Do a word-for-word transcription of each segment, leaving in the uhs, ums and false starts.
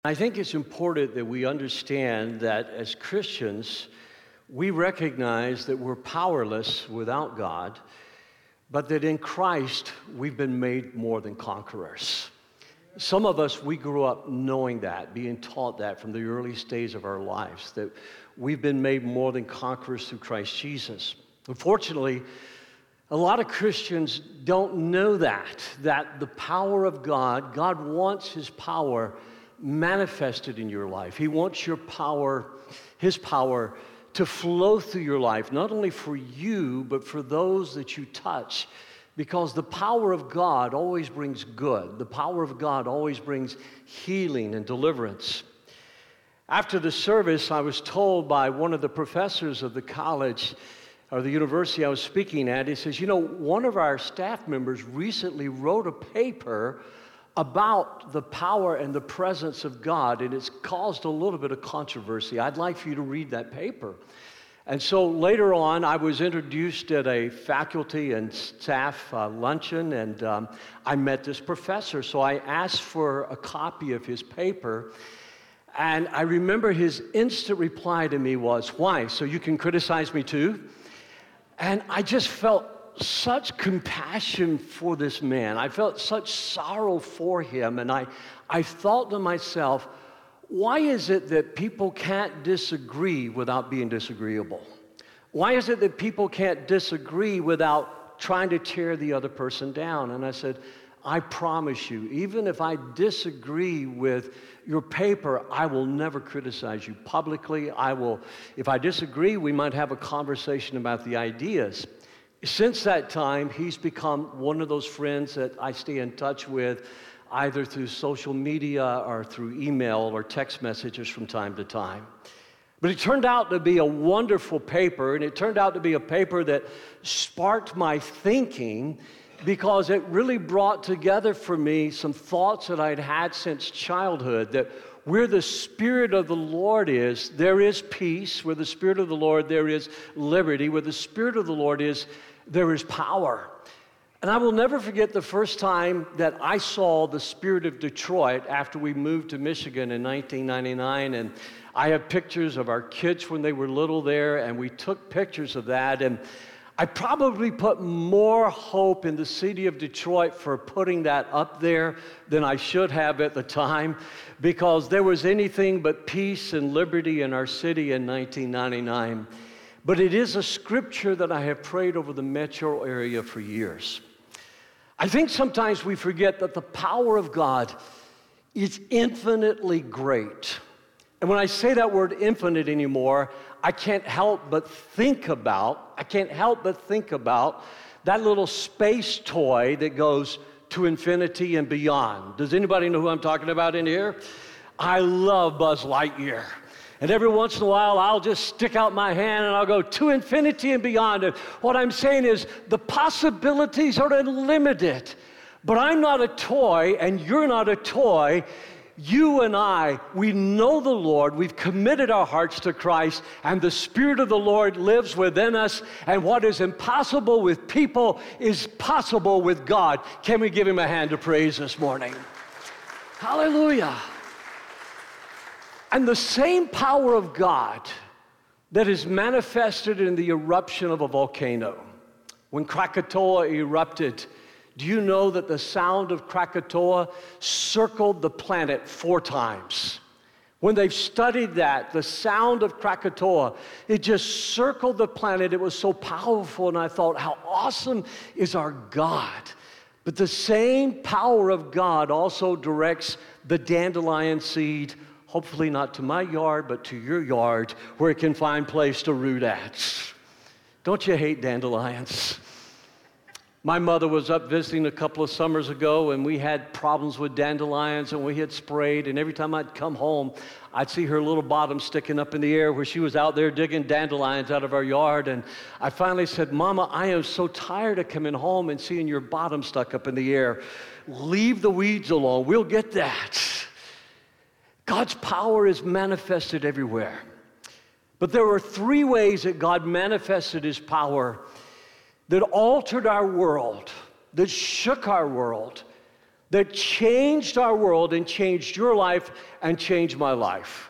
I think it's important that we understand that as Christians, we recognize that we're powerless without God, but that in Christ, we've been made more than conquerors. Some of us, we grew up knowing that, being taught that from the earliest days of our lives, that we've been made more than conquerors through Christ Jesus. Unfortunately, a lot of Christians don't know that, that the power of God, God wants His power manifested in your life. He wants your power, His power, to flow through your life, not only for you, but for those that you touch. Because the power of God always brings good. The power of God always brings healing and deliverance. After the service, I was told by one of the professors of the college or the university I was speaking at, he says, you know, one of our staff members recently wrote a paper about the power and the presence of God, and it's caused a little bit of controversy. I'd like for you to read that paper. And so later on, I was introduced at a faculty and staff uh, luncheon, and um, I met this professor. So I asked for a copy of his paper, and I remember his instant reply to me was, "Why? So you can criticize me too?" And I just felt such compassion for this man. I felt such sorrow for him, and I, I thought to myself, why is it that people can't disagree without being disagreeable? Why is it that people can't disagree without trying to tear the other person down? And I said, I promise you, even if I disagree with your paper, I will never criticize you publicly. I will, if I disagree, we might have a conversation about the ideas. Since that time, he's become one of those friends that I stay in touch with, either through social media or through email or text messages from time to time. But it turned out to be a wonderful paper, and it turned out to be a paper that sparked my thinking because it really brought together for me some thoughts that I'd had since childhood, that where the Spirit of the Lord is, there is peace. Where the Spirit of the Lord, there is liberty. Where the Spirit of the Lord is, there is power. And I will never forget the first time that I saw the Spirit of Detroit after we moved to Michigan in nineteen ninety-nine. And I have pictures of our kids when they were little there, and we took pictures of that. And I probably put more hope in the city of Detroit for putting that up there than I should have at the time, because there was anything but peace and liberty in our city in nineteen ninety-nine. But it is a scripture that I have prayed over the metro area for years. I think sometimes we forget that the power of God is infinitely great. And when I say that word infinite anymore, I can't help but think about, I can't help but think about that little space toy that goes to infinity and beyond. Does anybody know who I'm talking about in here? I love Buzz Lightyear. And every once in a while, I'll just stick out my hand and I'll go to infinity and beyond. And what I'm saying is the possibilities are unlimited. But I'm not a toy and you're not a toy. You and I, we know the Lord, we've committed our hearts to Christ, and the Spirit of the Lord lives within us, and what is impossible with people is possible with God. Can we give Him a hand of praise this morning? Hallelujah. And the same power of God that is manifested in the eruption of a volcano. When Krakatoa erupted, do you know that the sound of Krakatoa circled the planet four times? When they've studied that, the sound of Krakatoa, it just circled the planet. It was so powerful, and I thought, how awesome is our God? But the same power of God also directs the dandelion seed, hopefully not to my yard, but to your yard, where it can find place to root at. Don't you hate dandelions? My mother was up visiting a couple of summers ago, and we had problems with dandelions, and we had sprayed, and every time I'd come home, I'd see her little bottom sticking up in the air where she was out there digging dandelions out of our yard. And I finally said, Mama, I am so tired of coming home and seeing your bottom stuck up in the air. Leave the weeds alone. We'll get that. God's power is manifested everywhere. But there were three ways that God manifested His power that altered our world, that shook our world, that changed our world and changed your life and changed my life.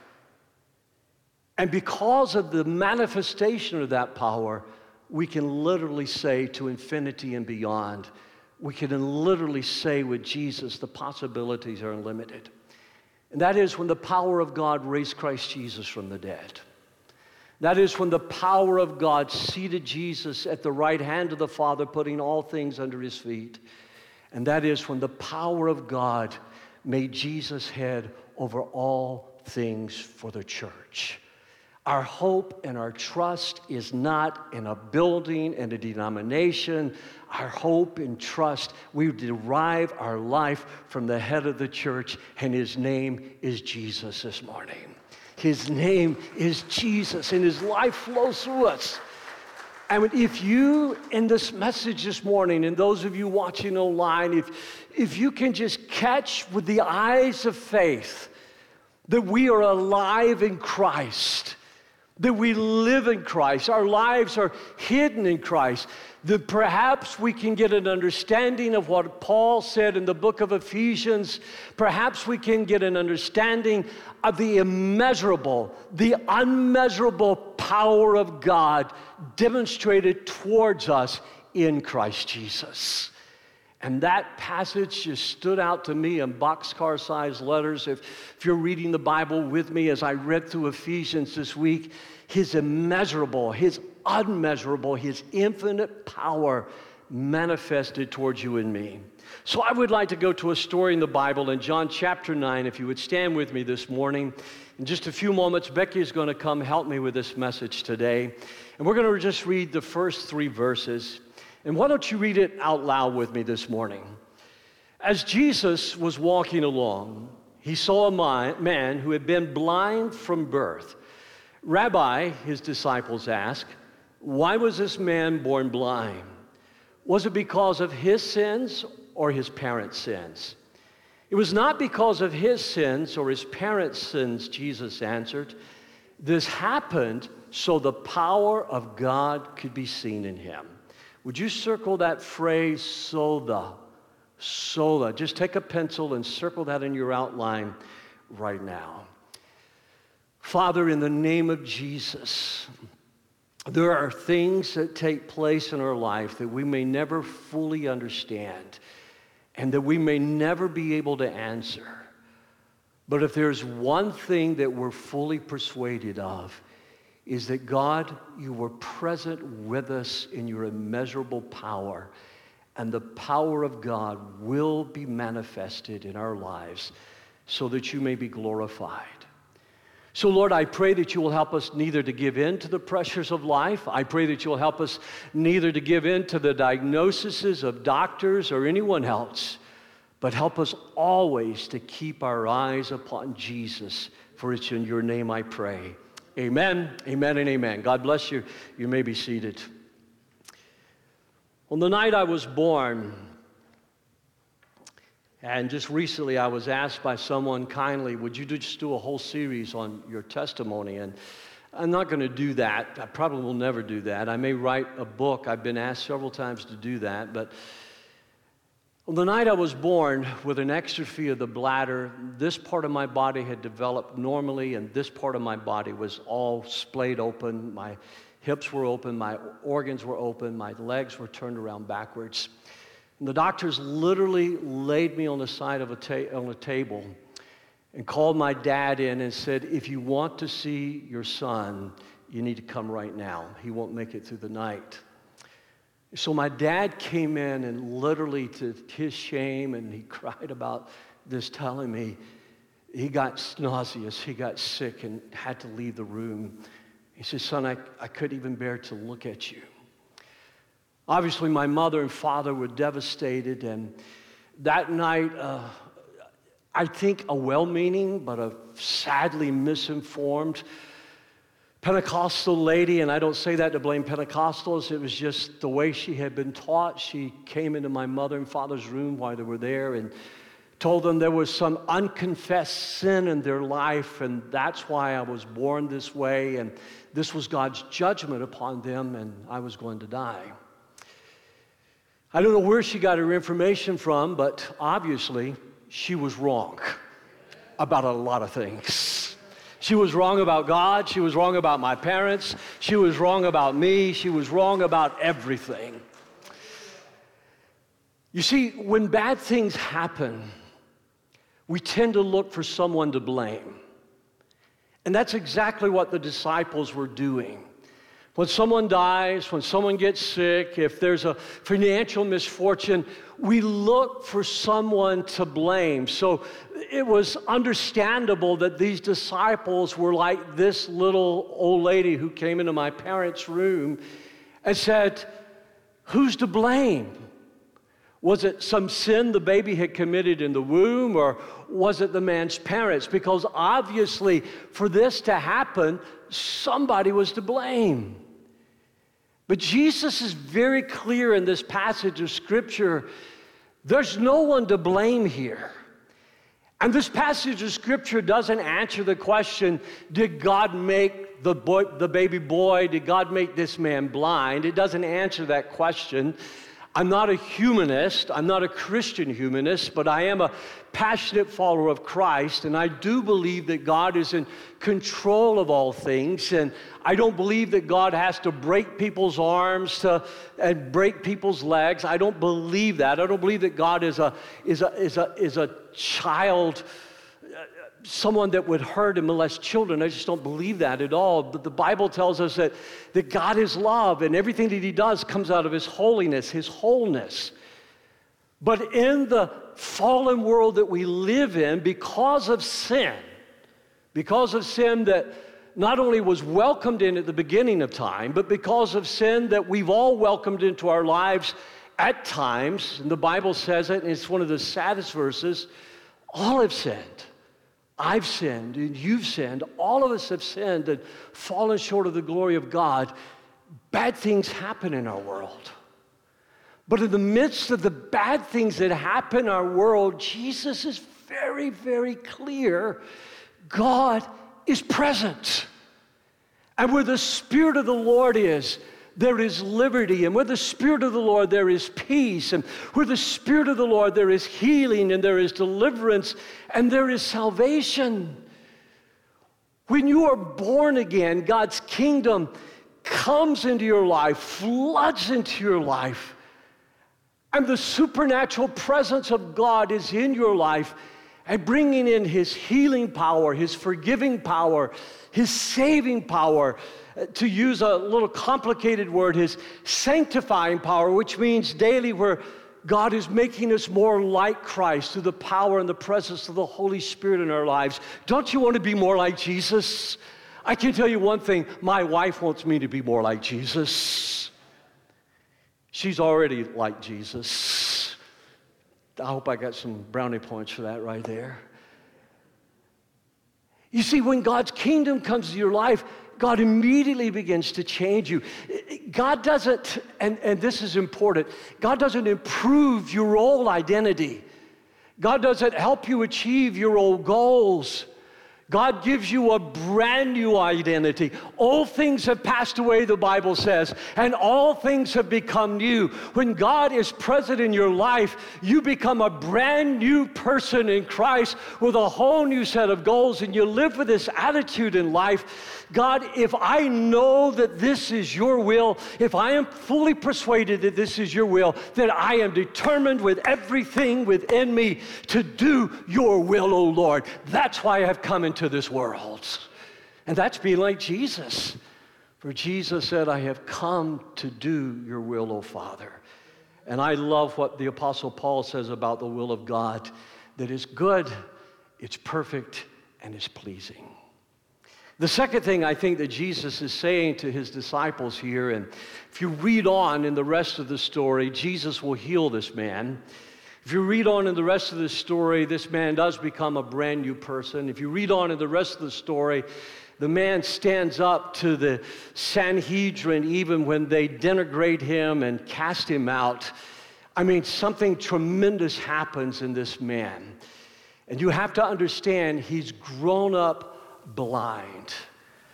And because of the manifestation of that power, we can literally say to infinity and beyond, we can literally say with Jesus, the possibilities are unlimited. And that is when the power of God raised Christ Jesus from the dead. That is when the power of God seated Jesus at the right hand of the Father, putting all things under his feet. And that is when the power of God made Jesus head over all things for the church. Our hope and our trust is not in a building and a denomination. Our hope and trust, we derive our life from the head of the church, and his name is Jesus this morning. His name is Jesus, and his life flows through us. And if you, in this message this morning, and those of you watching online, if, if you can just catch with the eyes of faith that we are alive in Christ, that we live in Christ, our lives are hidden in Christ, that perhaps we can get an understanding of what Paul said in the book of Ephesians. Perhaps we can get an understanding of the immeasurable, the unmeasurable power of God demonstrated towards us in Christ Jesus. And that passage just stood out to me in boxcar-sized letters. If, if you're reading the Bible with me as I read through Ephesians this week, his immeasurable, his unmeasurable, his infinite power manifested towards you and me. So I would like to go to a story in the Bible in John chapter nine, if you would stand with me this morning. In just a few moments, Becky is going to come help me with this message today. And we're going to just read the first three verses. And why don't you read it out loud with me this morning? As Jesus was walking along, he saw a man who had been blind from birth. Rabbi, his disciples asked, why was this man born blind? Was it because of his sins or his parents' sins? It was not because of his sins or his parents' sins, Jesus answered. This happened so the power of God could be seen in him. Would you circle that phrase, sola, sola? Just take a pencil and circle that in your outline right now. Father, in the name of Jesus, there are things that take place in our life that we may never fully understand and that we may never be able to answer. But if there's one thing that we're fully persuaded of, is that God, you were present with us in your immeasurable power, and the power of God will be manifested in our lives so that you may be glorified. So, Lord, I pray that you will help us neither to give in to the pressures of life. I pray that you'll help us neither to give in to the diagnoses of doctors or anyone else, but help us always to keep our eyes upon Jesus, for it's in your name I pray. Amen, amen, and amen. God bless you. You may be seated. On the night I was born, and just recently I was asked by someone kindly, would you just do a whole series on your testimony? And I'm not going to do that. I probably will never do that. I may write a book. I've been asked several times to do that. But on the night I was born with an exstrophy of the bladder, this part of my body had developed normally, and this part of my body was all splayed open. My hips were open, my organs were open, my legs were turned around backwards. And the doctors literally laid me on the side of a, ta- on a table and called my dad in and said, if you want to see your son, you need to come right now. He won't make it through the night. So my dad came in, and literally to his shame, and he cried about this, telling me he got nauseous, he got sick and had to leave the room. He said, son, I, I couldn't even bear to look at you. Obviously, my mother and father were devastated, and that night, uh, I think a well-meaning but a sadly misinformed Pentecostal lady, and I don't say that to blame Pentecostals, it was just the way she had been taught. She came into my mother and father's room while they were there and told them there was some unconfessed sin in their life, and that's why I was born this way, and this was God's judgment upon them, and I was going to die. I don't know where she got her information from, but obviously she was wrong about a lot of things. She was wrong about God. She was wrong about my parents. She was wrong about me. She was wrong about everything. You see, when bad things happen, we tend to look for someone to blame. And that's exactly what the disciples were doing. When someone dies, when someone gets sick, if there's a financial misfortune, we look for someone to blame. So it was understandable that these disciples were like this little old lady who came into my parents' room and said, "Who's to blame? Was it some sin the baby had committed in the womb, or was it the man's parents?" Because obviously, for this to happen, somebody was to blame. But Jesus is very clear in this passage of Scripture. There's no one to blame here. And this passage of Scripture doesn't answer the question, did God make the boy, the baby boy? Did God make this man blind? It doesn't answer that question. I'm not a humanist. I'm not a Christian humanist, but I am a passionate follower of Christ, and I do believe that God is in control of all things, and I don't believe that God has to break people's arms to, and break people's legs. I don't believe that. I don't believe that God is a, is a, is a, is a child, someone that would hurt and molest children. I just don't believe that at all. But the Bible tells us that, that God is love, and everything that He does comes out of His holiness, His wholeness. But in the fallen world that we live in, because of sin, because of sin that not only was welcomed in at the beginning of time, but because of sin that we've all welcomed into our lives at times, and the Bible says it, and it's one of the saddest verses, all have sinned. I've sinned, and you've sinned. All of us have sinned and fallen short of the glory of God. Bad things happen in our world. But in the midst of the bad things that happen in our world, Jesus is very, very clear. God is present. And where the Spirit of the Lord is, there is liberty. And where the Spirit of the Lord, there is peace. And where the Spirit of the Lord, there is healing, and there is deliverance, and there is salvation. When you are born again, God's kingdom comes into your life, floods into your life, and the supernatural presence of God is in your life and bringing in His healing power, His forgiving power, His saving power. To use a little complicated word, His sanctifying power, which means daily where God is making us more like Christ through the power and the presence of the Holy Spirit in our lives. Don't you want to be more like Jesus? I can tell you one thing, my wife wants me to be more like Jesus. She's already like Jesus. I hope I got some brownie points for that right there. You see, when God's kingdom comes to your life, God immediately begins to change you. God doesn't, and, and this is important, God doesn't improve your old identity. God doesn't help you achieve your old goals. God gives you a brand new identity. All things have passed away, the Bible says, and all things have become new. When God is present in your life, you become a brand new person in Christ with a whole new set of goals, and you live with this attitude in life. God, if I know that this is your will, if I am fully persuaded that this is your will, then I am determined with everything within me to do your will, O Lord. That's why I've come into this world. And that's being like Jesus. For Jesus said, I have come to do your will, O Father. And I love what the Apostle Paul says about the will of God, that is good, it's perfect, and it's pleasing. The second thing I think that Jesus is saying to His disciples here, and if you read on in the rest of the story, Jesus will heal this man. If you read on in the rest of the story, this man does become a brand new person. If you read on in the rest of the story, the man stands up to the Sanhedrin even when they denigrate him and cast him out. I mean, something tremendous happens in this man. And you have to understand, he's grown up blind.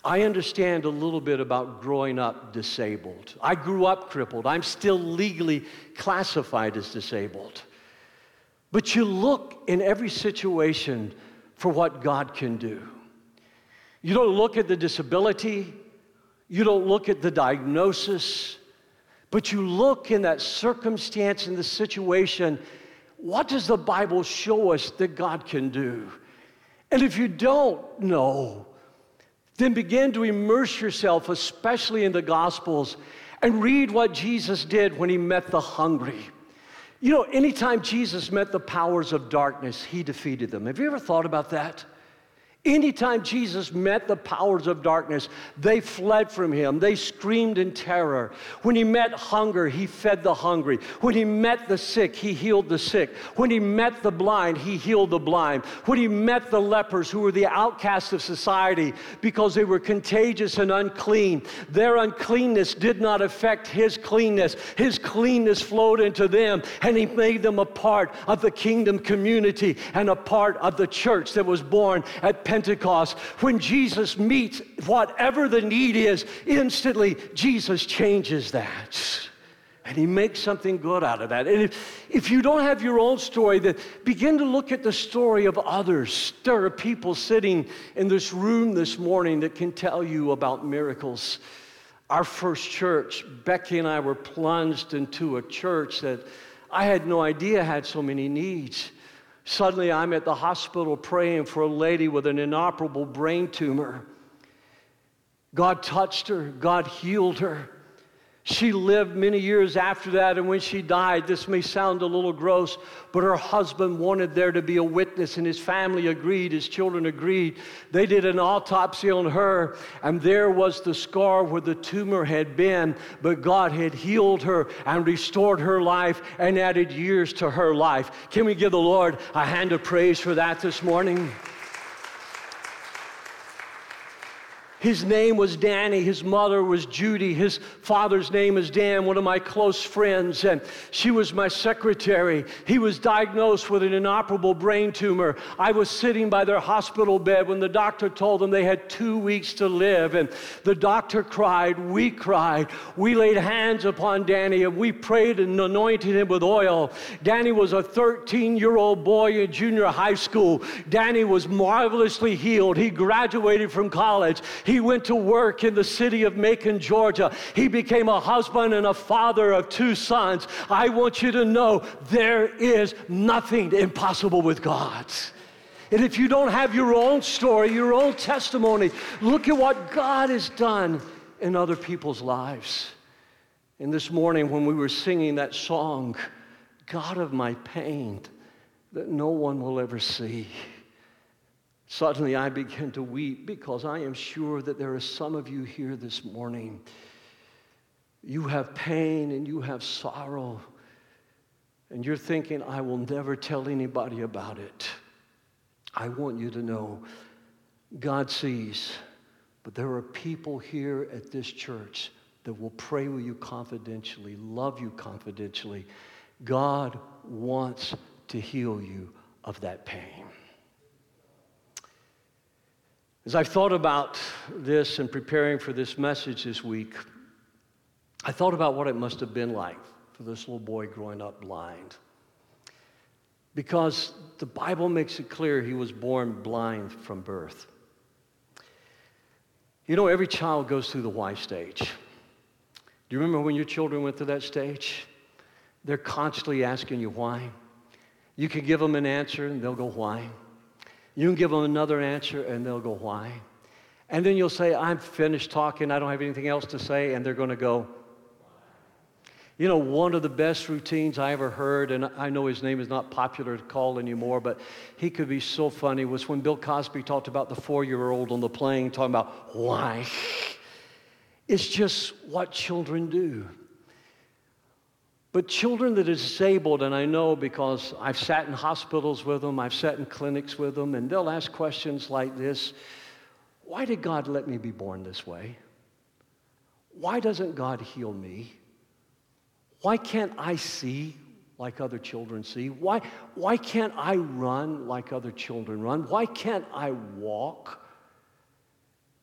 I understand a little bit about growing up disabled. I grew up crippled. I'm still legally classified as disabled. But you look in every situation for what God can do. You don't look at the disability. You don't look at the diagnosis. But you look in that circumstance, in the situation, what does the Bible show us that God can do? And if you don't know, then begin to immerse yourself, especially in the Gospels, and read what Jesus did when he met the hungry. You know, anytime Jesus met the powers of darkness, he defeated them. Have you ever thought about that? Anytime Jesus met the powers of darkness, they fled from him. They screamed in terror. When he met hunger, he fed the hungry. When he met the sick, he healed the sick. When he met the blind, he healed the blind. When he met the lepers, who were the outcasts of society because they were contagious and unclean, their uncleanness did not affect his cleanness. His cleanness flowed into them, and he made them a part of the kingdom community and a part of the church that was born at Pentecost. When Jesus meets whatever the need is, instantly Jesus changes that. And he makes something good out of that. And if, if you don't have your own story, then begin to look at the story of others. There are people sitting in this room this morning that can tell you about miracles. Our first church, Becky and I were plunged into a church that I had no idea had so many needs. Suddenly, I'm at the hospital praying for a lady with an inoperable brain tumor. God touched her. God healed her. She lived many years after that, and when she died, this may sound a little gross, but her husband wanted there to be a witness, and his family agreed, his children agreed. They did an autopsy on her, and there was the scar where the tumor had been, but God had healed her and restored her life and added years to her life. Can we give the Lord a hand of praise for that this morning? His name was Danny. His mother was Judy. His father's name is Dan, one of my close friends, and she was my secretary. He was diagnosed with an inoperable brain tumor. I was sitting by their hospital bed when the doctor told them they had two weeks to live, and the doctor cried. We cried. We laid hands upon Danny, and we prayed and anointed him with oil. Danny was a thirteen-year-old boy in junior high school. Danny was marvelously healed. He graduated from college. He He went to work in the city of Macon, Georgia. He became a husband and a father of two sons. I want you to know there is nothing impossible with God. And if you don't have your own story, your own testimony, look at what God has done in other people's lives. And this morning when we were singing that song, God of my pain that no one will ever see, suddenly I began to weep because I am sure that there are some of you here this morning. You have pain and you have sorrow, and you're thinking, I will never tell anybody about it. I want you to know God sees, but there are people here at this church that will pray with you confidentially, love you confidentially. God wants to heal you of that pain. As I've thought about this and preparing for this message this week, I thought about what it must have been like for this little boy growing up blind. Because the Bible makes it clear he was born blind from birth. You know, every child goes through the why stage. Do you remember when your children went through that stage? They're constantly asking you why. You can give them an answer and they'll go, why? You can give them another answer, and they'll go, why? And then you'll say, I'm finished talking. I don't have anything else to say. And they're going to go, you know, one of the best routines I ever heard, and I know his name is not popular to call anymore, but he could be so funny, was when Bill Cosby talked about the four-year-old on the plane talking about why. It's just what children do. But children that are disabled, and I know because I've sat in hospitals with them, I've sat in clinics with them, and they'll ask questions like this: why did God let me be born this way? Why doesn't God heal me? Why can't I see like other children see? Why, why can't I run like other children run? Why can't I walk?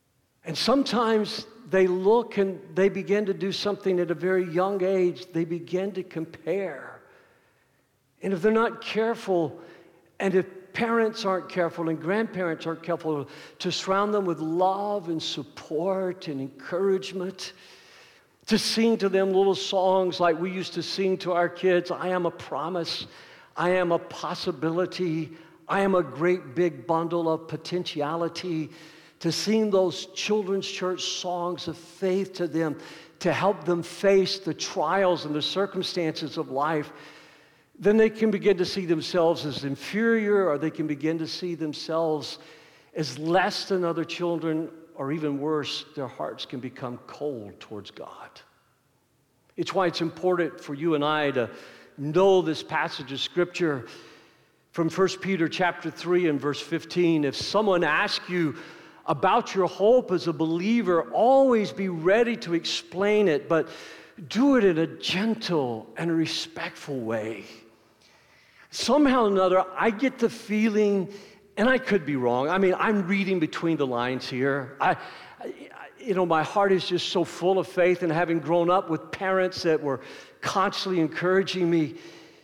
And sometimes they look and they begin to do something at a very young age. They begin to compare. And if they're not careful, and if parents aren't careful and grandparents aren't careful to surround them with love and support and encouragement, to sing to them little songs like we used to sing to our kids, I am a promise, I am a possibility, I am a great big bundle of potentiality, to sing those children's church songs of faith to them, to help them face the trials and the circumstances of life, then they can begin to see themselves as inferior, or they can begin to see themselves as less than other children, or even worse, their hearts can become cold towards God. It's why it's important for you and I to know this passage of Scripture from First Peter chapter three and verse fifteen. If someone asks you about your hope as a believer, always be ready to explain it, but do it in a gentle and respectful way. Somehow or another, I get the feeling, and I could be wrong, I mean, I'm reading between the lines here. I, I, you know, my heart is just so full of faith, and having grown up with parents that were constantly encouraging me,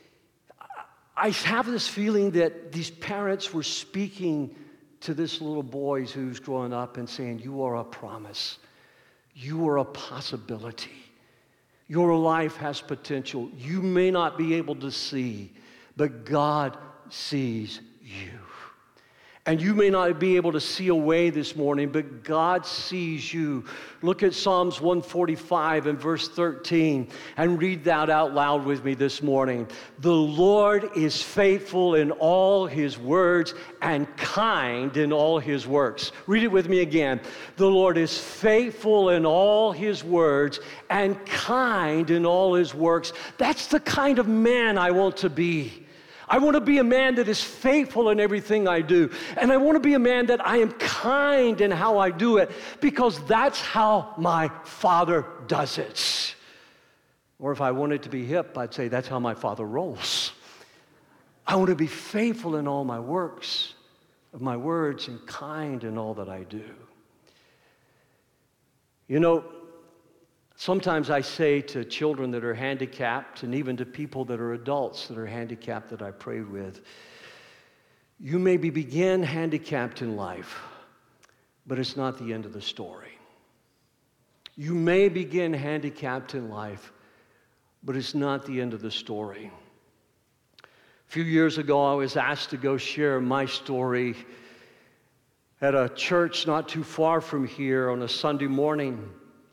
I have this feeling that these parents were speaking to this little boy who's growing up and saying, you are a promise. You are a possibility. Your life has potential. You may not be able to see, but God sees you. And you may not be able to see a way this morning, but God sees you. Look at Psalms one forty-five and verse thirteen and read that out loud with me this morning. The Lord is faithful in all his words and kind in all his works. Read it with me again. The Lord is faithful in all his words and kind in all his works. That's the kind of man I want to be. I want to be a man that is faithful in everything I do. And I want to be a man that I am kind in how I do it, because that's how my Father does it. Or if I wanted to be hip, I'd say that's how my Father rolls. I want to be faithful in all my works, of my words, and kind in all that I do. You know, sometimes I say to children that are handicapped, and even to people that are adults that are handicapped that I pray with, you may be begin handicapped in life, but it's not the end of the story. You may begin handicapped in life, but it's not the end of the story. A few years ago, I was asked to go share my story at a church not too far from here on a Sunday morning.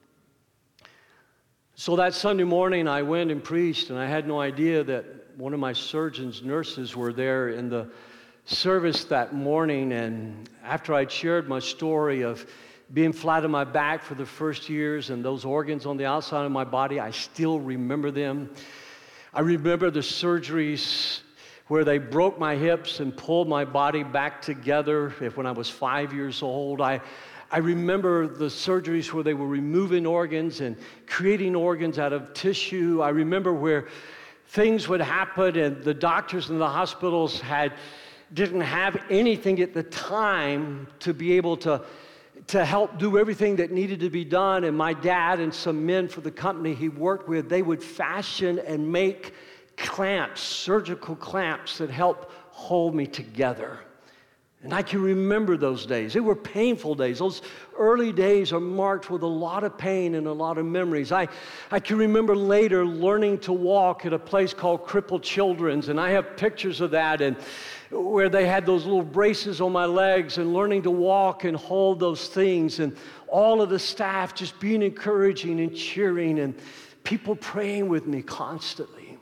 So that Sunday morning, I went and preached, and I had no idea that one of my surgeon's nurses were there in the service that morning. And after I'd shared my story of being flat on my back for the first years and those organs on the outside of my body, I still remember them. I remember the surgeries where they broke my hips and pulled my body back together when I was five years old. I I remember the surgeries where they were removing organs and creating organs out of tissue. I remember where things would happen and the doctors in the hospitals had didn't have anything at the time to be able to, to help do everything that needed to be done. And my dad and some men for the company he worked with, they would fashion and make clamps, surgical clamps that help hold me together. And I can remember those days. They were painful days. Those early days are marked with a lot of pain and a lot of memories. I, I can remember later learning to walk at a place called Crippled Children's, and I have pictures of that, and where they had those little braces on my legs, and learning to walk and hold those things, and all of the staff just being encouraging and cheering, and people praying with me constantly.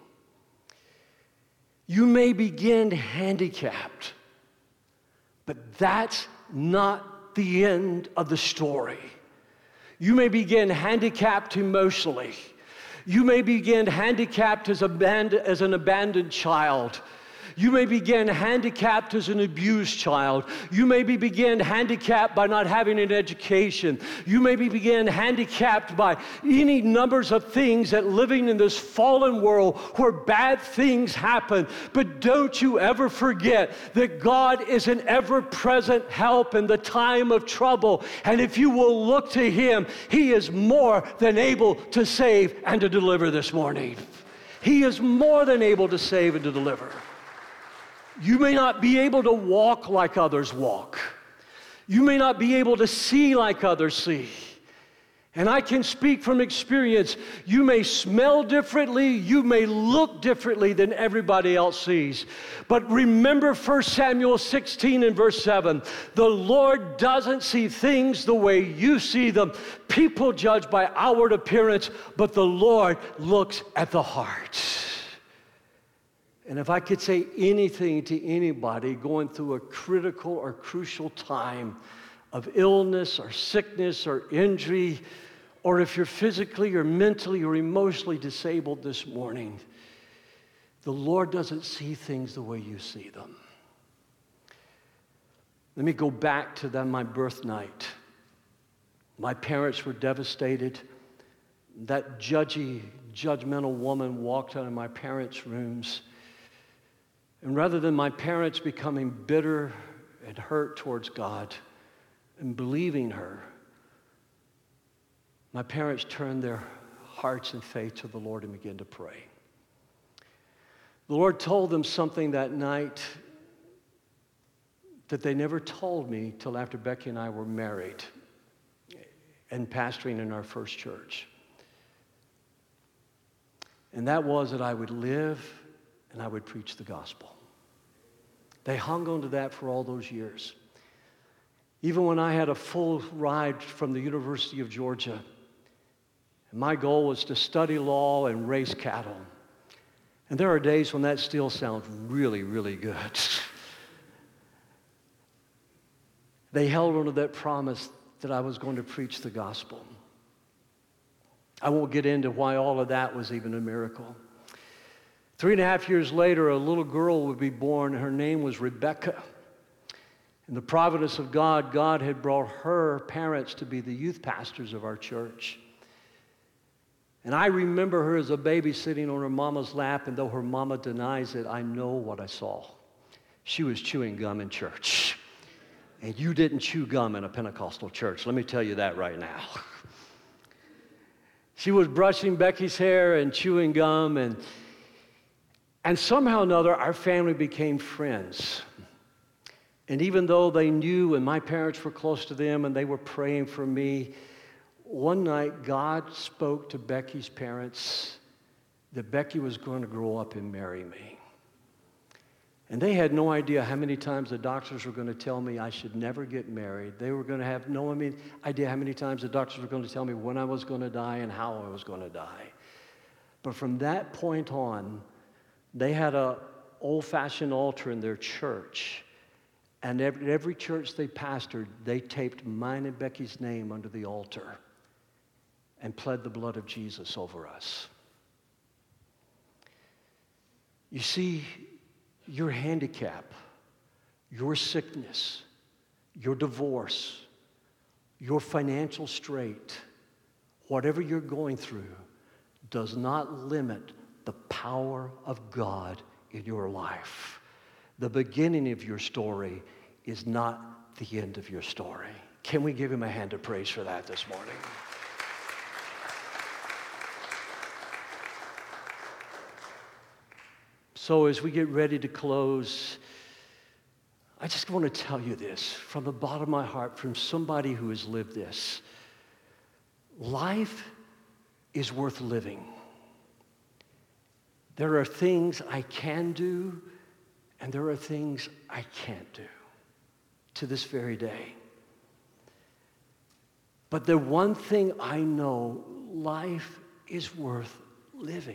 You may begin handicapped, but that's not the end of the story. You may begin handicapped emotionally. You may begin handicapped as, aband- as an abandoned child. You may begin handicapped as an abused child. You may be begin handicapped by not having an education. You may be begin handicapped by any numbers of things that living in this fallen world where bad things happen. But don't you ever forget that God is an ever-present help in the time of trouble. And if you will look to Him, He is more than able to save and to deliver this morning. He is more than able to save and to deliver. You may not be able to walk like others walk. You may not be able to see like others see. And I can speak from experience. You may smell differently. You may look differently than everybody else sees. But remember First Samuel sixteen and verse seven. The Lord doesn't see things the way you see them. People judge by outward appearance, but the Lord looks at the heart. And if I could say anything to anybody going through a critical or crucial time of illness or sickness or injury, or if you're physically or mentally or emotionally disabled this morning, the Lord doesn't see things the way you see them. Let me go back to that, my birth night. My parents were devastated. That judgy, judgmental woman walked out of my parents' rooms. And rather than my parents becoming bitter and hurt towards God and believing her, my parents turned their hearts in faith to the Lord and began to pray. The Lord told them something that night that they never told me till after Becky and I were married and pastoring in our first church. And that was that I would live and I would preach the gospel. They hung on to that for all those years. Even when I had a full ride from the University of Georgia, and my goal was to study law and raise cattle. And there are days when that still sounds really, really good. They held on to that promise that I was going to preach the gospel. I won't get into why all of that was even a miracle. Three and a half years later, a little girl would be born. Her name was Rebecca. In the providence of God, God had brought her parents to be the youth pastors of our church. And I remember her as a baby sitting on her mama's lap, and though her mama denies it, I know what I saw. She was chewing gum in church. And you didn't chew gum in a Pentecostal church. Let me tell you that right now. She was brushing Becky's hair and chewing gum, and And somehow or another, our family became friends. And even though they knew and my parents were close to them and they were praying for me, one night God spoke to Becky's parents that Becky was going to grow up and marry me. And they had no idea how many times the doctors were going to tell me I should never get married. They were going to have no idea how many times the doctors were going to tell me when I was going to die and how I was going to die. But from that point on, they had an old-fashioned altar in their church. And every, every church they pastored, they taped mine and Becky's name under the altar and pled the blood of Jesus over us. You see, your handicap, your sickness, your divorce, your financial strait, whatever you're going through, does not limit the power of God in your life. The beginning of your story is not the end of your story. Can we give Him a hand of praise for that this morning? So as we get ready to close, I just want to tell you this from the bottom of my heart, from somebody who has lived this. Life is worth living. There are things I can do, and there are things I can't do to this very day. But the one thing I know, life is worth living.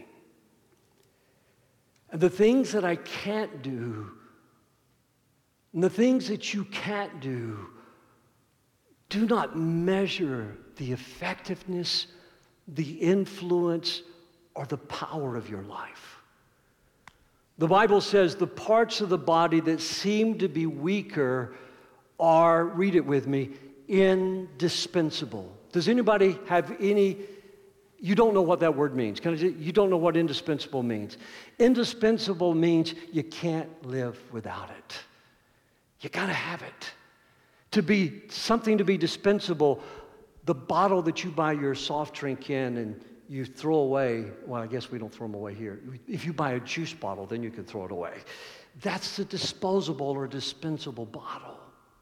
And the things that I can't do, and the things that you can't do, do not measure the effectiveness, the influence, or the power of your life. The Bible says the parts of the body that seem to be weaker are, read it with me, indispensable. Does anybody have any, you don't know what that word means. Can I say, you don't know what indispensable means. Indispensable means you can't live without it. You got to have it. To be something to be dispensable, the bottle that you buy your soft drink in and you throw away, well, I guess we don't throw them away here. If you buy a juice bottle, then you can throw it away. That's a disposable or dispensable bottle.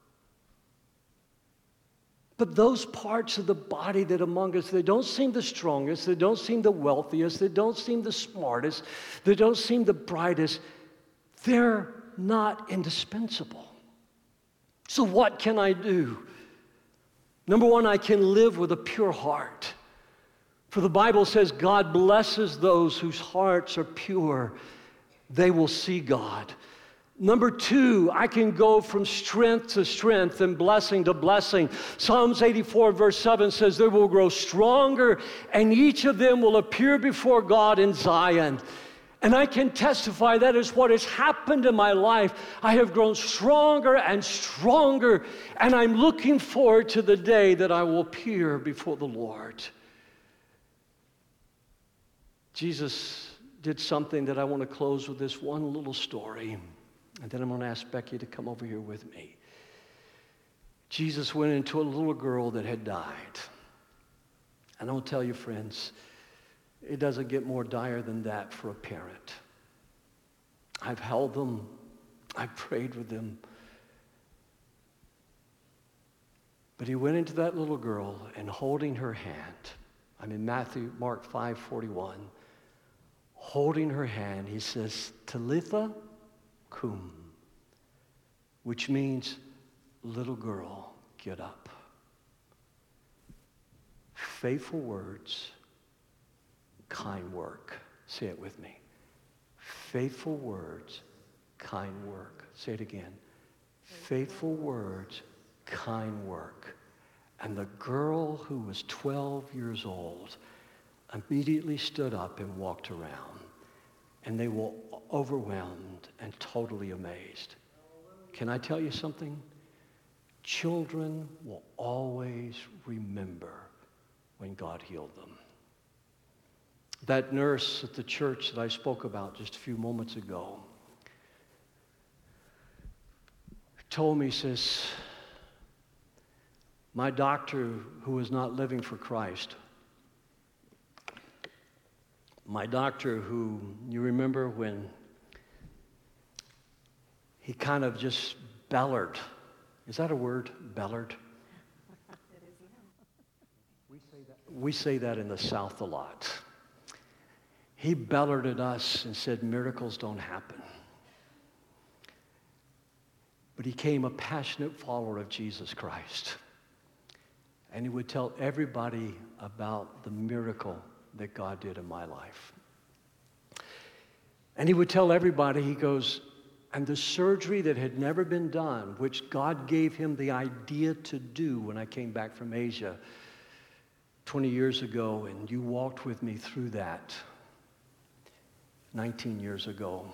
But those parts of the body that among us, they don't seem the strongest, they don't seem the wealthiest, they don't seem the smartest, they don't seem the brightest, they're not indispensable. So what can I do? Number one, I can live with a pure heart. For the Bible says God blesses those whose hearts are pure. They will see God. Number two, I can go from strength to strength and blessing to blessing. Psalms eighty-four verse seven says they will grow stronger and each of them will appear before God in Zion. And I can testify that is what has happened in my life. I have grown stronger and stronger, and I'm looking forward to the day that I will appear before the Lord. Jesus did something that I want to close with this one little story, and then I'm going to ask Becky to come over here with me. Jesus went into a little girl that had died. And I'll tell you, friends, it doesn't get more dire than that for a parent. I've held them. I've prayed with them. But he went into that little girl and holding her hand, I'm in Matthew, Mark five forty-one, holding her hand, he says, Talitha cum, which means, little girl, get up. Faithful words, kind work. Say it with me. Faithful words, kind work. Say it again. Faithful words, kind work. And the girl who was twelve years old immediately stood up and walked around. And they were overwhelmed and totally amazed. Can I tell you something? Children will always remember when God healed them. That nurse at the church that I spoke about just a few moments ago told me, says, my doctor who was not living for Christ, my doctor who, you remember when he kind of just bellered. Is that a word, bellered? It is now. We say that, we say that in the South a lot. He bellered at us and said, miracles don't happen. But he became a passionate follower of Jesus Christ. And he would tell everybody about the miracle that God did in my life. And he would tell everybody, he goes, and the surgery that had never been done, which God gave him the idea to do when I came back from Asia twenty years ago, and you walked with me through that nineteen years ago.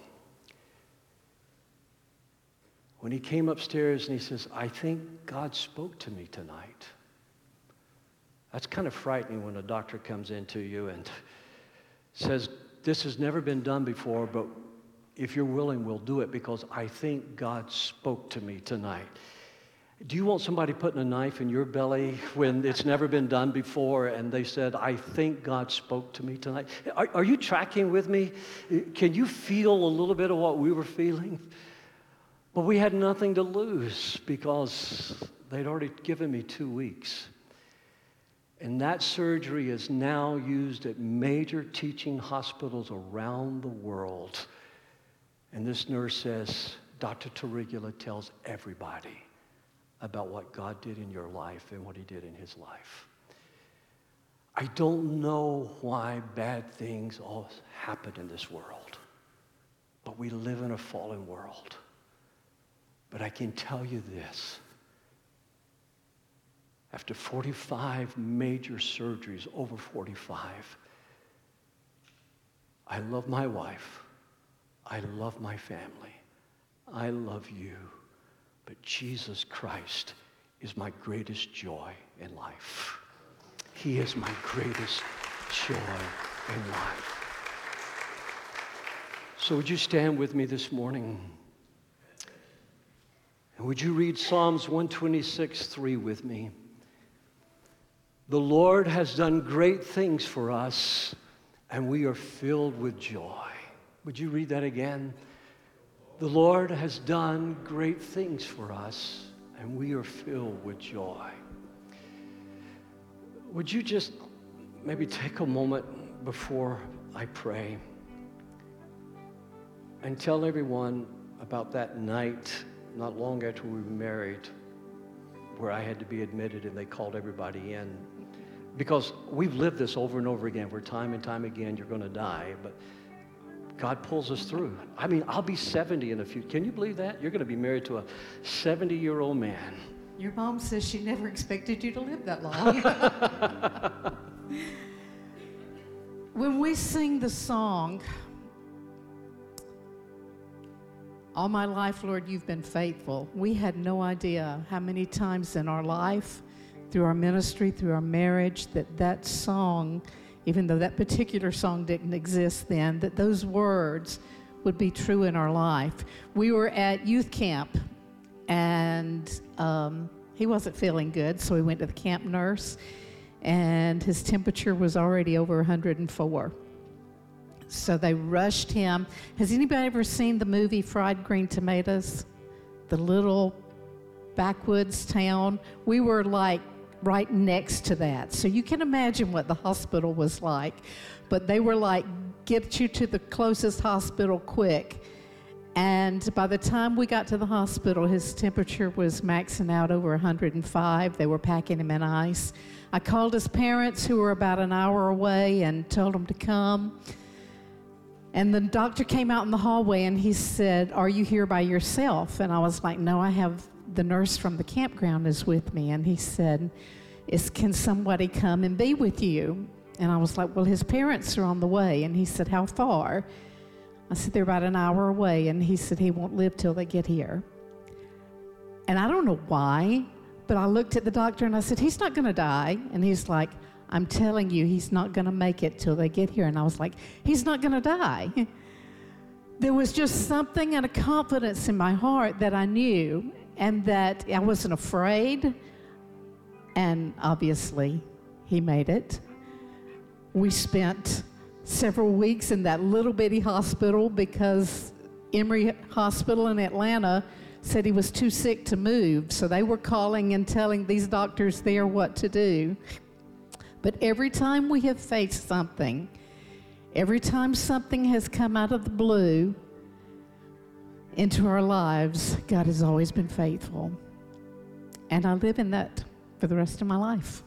When he came upstairs and he says, I think God spoke to me tonight. That's kind of frightening when a doctor comes into you and says, this has never been done before, but if you're willing, we'll do it because I think God spoke to me tonight. Do you want somebody putting a knife in your belly when it's never been done before and they said, I think God spoke to me tonight? Are, are you tracking with me? Can you feel a little bit of what we were feeling? But we had nothing to lose because they'd already given me two weeks. And that surgery is now used at major teaching hospitals around the world. And this nurse says, Doctor Torrigula tells everybody about what God did in your life and what he did in his life. I don't know why bad things all happen in this world, but we live in a fallen world. But I can tell you this. After forty-five major surgeries, over forty-five, I love my wife. I love my family. I love you. But Jesus Christ is my greatest joy in life. He is my greatest joy in life. So would you stand with me this morning? And would you read Psalms one twenty-six, three with me? The Lord has done great things for us, and we are filled with joy. Would you read that again? The Lord has done great things for us, and we are filled with joy. Would you just maybe take a moment before I pray and tell everyone about that night not long after we were married where I had to be admitted and they called everybody in? Because we've lived this over and over again, where time and time again you're going to die, but God pulls us through. I mean, I'll be seventy in a few. Can you believe that? You're going to be married to a seventy-year-old man. Your mom says she never expected you to live that long. When we sing the song, all my life, Lord, you've been faithful, we had no idea how many times in our life, through our ministry, through our marriage, that that song, even though that particular song didn't exist then, that those words would be true in our life. We were at youth camp, and um, he wasn't feeling good, so we went to the camp nurse, and his temperature was already over one hundred four. So they rushed him. Has anybody ever seen the movie Fried Green Tomatoes? The little backwoods town? We were like right next to that. So you can imagine what the hospital was like. But they were like, get you to the closest hospital quick. And by the time we got to the hospital, his temperature was maxing out over one hundred five. They were packing him in ice. I called his parents, who were about an hour away, and told them to come. And the doctor came out in the hallway and he said, "Are you here by yourself?" And I was like, "No, I have the nurse from the campground is with me." And he said, Is, "Can somebody come and be with you?" And I was like, "Well, his parents are on the way." And he said, "How far?" I said, "They're about an hour away." And he said, "He won't live till they get here." And I don't know why, but I looked at the doctor and I said, "He's not going to die." And he's like, "I'm telling you, he's not going to make it till they get here." And I was like, "He's not going to die." There was just something and a confidence in my heart that I knew, and that I wasn't afraid. And obviously, he made it. We spent several weeks in that little bitty hospital because Emory Hospital in Atlanta said he was too sick to move. So they were calling and telling these doctors there what to do. But every time we have faced something, every time something has come out of the blue into our lives, God has always been faithful. And I live in that for the rest of my life.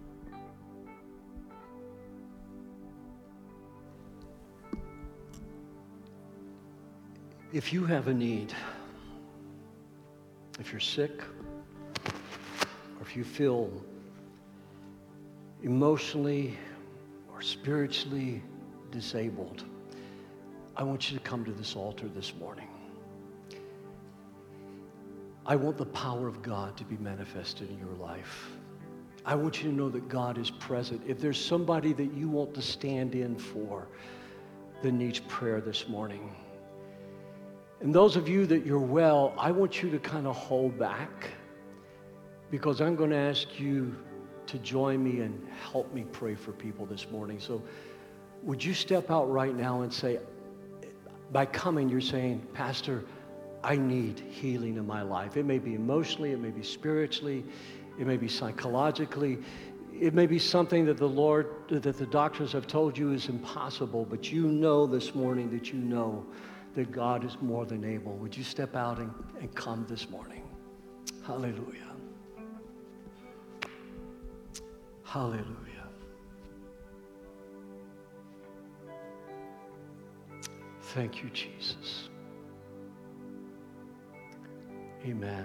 If you have a need, if you're sick, or if you feel emotionally or spiritually disabled, I want you to come to this altar this morning. I want the power of God to be manifested in your life. I want you to know that God is present. If there's somebody that you want to stand in for that needs prayer this morning, and those of you that you're well, I want you to kind of hold back, because I'm going to ask you to join me and help me pray for people this morning. So would you step out right now and say, by coming, you're saying, "Pastor, I need healing in my life." It may be emotionally, it may be spiritually, it may be psychologically, it may be something that the Lord, that the doctors have told you is impossible, but you know this morning that you know that God is more than able. Would you step out and, and come this morning? Hallelujah. Hallelujah. Thank you, Jesus. Amen.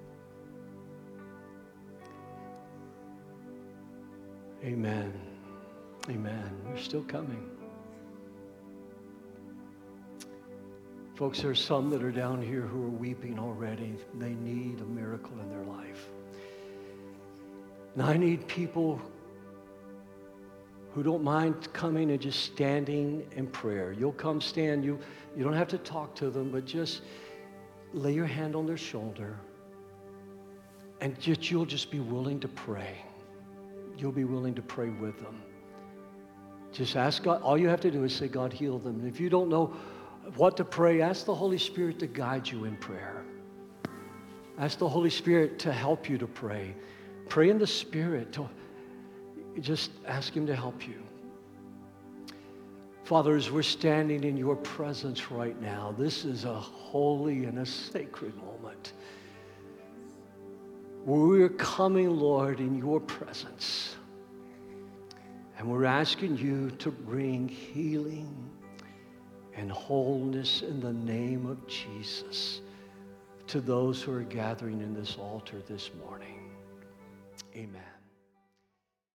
Amen. Amen. We're still coming. Folks, there's some that are down here who are weeping already. They need a miracle in their life. And I need people who don't mind coming and just standing in prayer. You'll come stand. You, you don't have to talk to them, but just lay your hand on their shoulder. And just, you'll just be willing to pray. You'll be willing to pray with them. Just ask God. All you have to do is say, God, heal them. And if you don't know what to pray, ask the Holy Spirit to guide you in prayer. Ask the Holy Spirit to help you to pray. Pray in the Spirit. To, just ask Him to help you. Father, as we're standing in your presence right now, this is a holy and a sacred moment. We're coming, Lord, in your presence. And we're asking you to bring healing and wholeness in the name of Jesus to those who are gathering in this altar this morning. Amen.